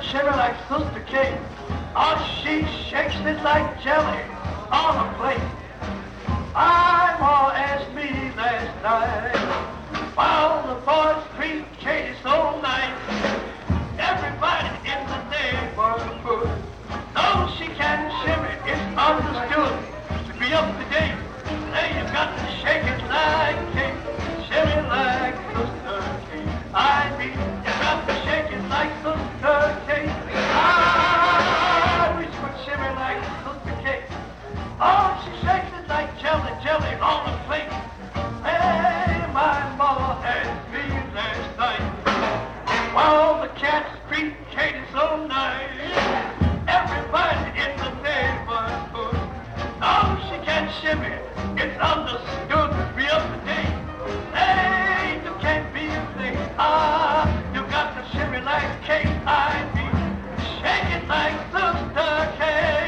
shimmer like Sister Kate. Oh, she shakes it like jelly on a plate. I'm all asked me last night while the boys treat Katie so nice. Everybody in the neighborhood knows she can shimmer. It's understood to be up to date. Now you got to shake it like Kate, shimmer like Sister Kate. I mean, you got to shake it like Sister Kate. I wish would shimmer like Sister Kate. Oh, she shakes it like jelly, jelly on a plate. Hey, my mama asked me last night while the cats treat Katie so nice. Everybody in the neighborhood knows she can shimmy. It's understood to be up to date. Hey, you can't be a thing. You got to shimmy like Kate. I mean, shake it like Sister Kate.